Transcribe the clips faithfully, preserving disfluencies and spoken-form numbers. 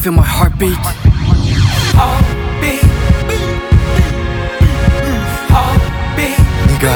feel my heartbeat? Heartbeat, heartbeat. 네가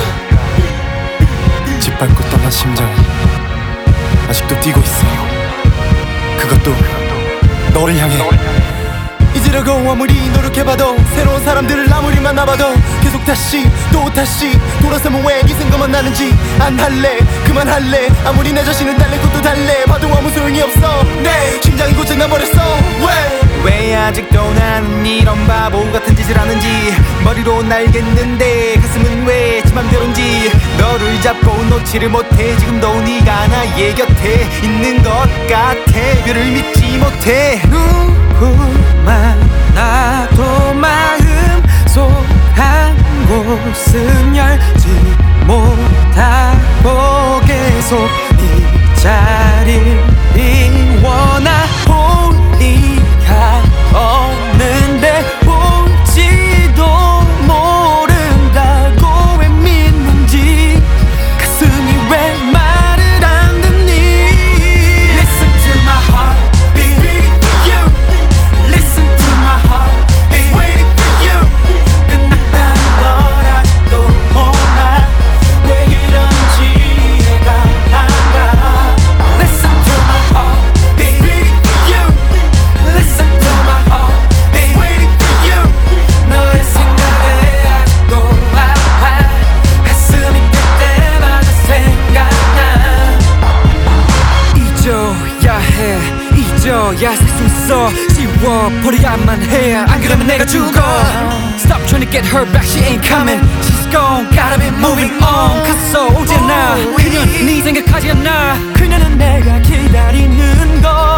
짓밟고 떠난 심장이 아직도 뛰고 있어. 그것도 너를 향해. 잊으려고 아무리 노력해봐도 새로운 사람들을 아무리 만나봐도 계속 다시 또 다시 돌아서면 왜 이 생각만 나는지 안 할래 그만할래. 아무리 내 자신은 달래고 또 달래 봐도 아무 소용이 없어. 내 심장이 고장나버렸어. 왜 왜 아직도 나는 이런 바보 같은 짓을 하는지 머리로 알겠는데 가슴은 왜 지 맘대로인지 너를 잡고 놓지를 못해. 지금도 네가 나의 곁에 있는 것 같아. 그를 믿지 못해. 누구만 나도 마음 속 한 곳은 열지 못하고 계속 이 자리를 비워나 보니가 없는데 볼지도 모른다고 왜 믿는지 가슴이 왜 말을 안 듣니. Listen to my heart beating for you. Listen to my heart waiting for you. 끝났다는 걸 아직도 몰라. 왜 이런지 이해가 안 가. Listen to my heart beating for you. Listen to my heart waiting for you. 너의 생각에 아직도 아파. 가슴이 그때마다 생각나. 잊어야 해 잊어야 살 수 있어. 지워버려야만 해. 안 그러면 내가 죽어. Stop trying to get her back. She ain't coming. She's gone. Gotta be moving on. 갔어 오지 않아. 그녀 네 생각하지 않아. 그녀는 내가 기다리는 걸